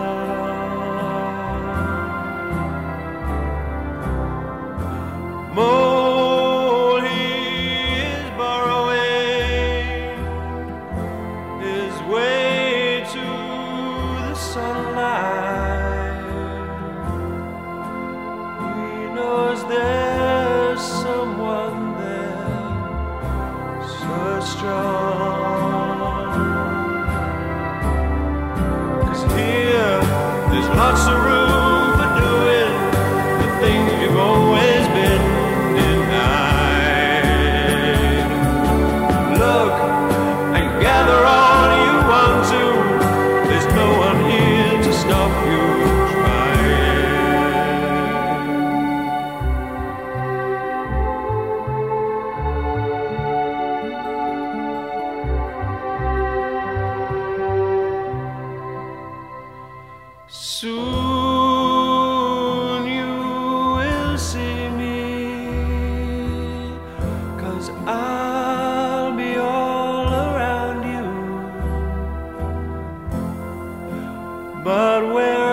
More he is borrowing his way to the sunlight. He knows there's someone there so strong. 'Cause here there's lots of room for doing the things you've always been denied. Look and gather all you want to. There's no one here to stop you soon you will see me, 'cause I'll be all around you. But where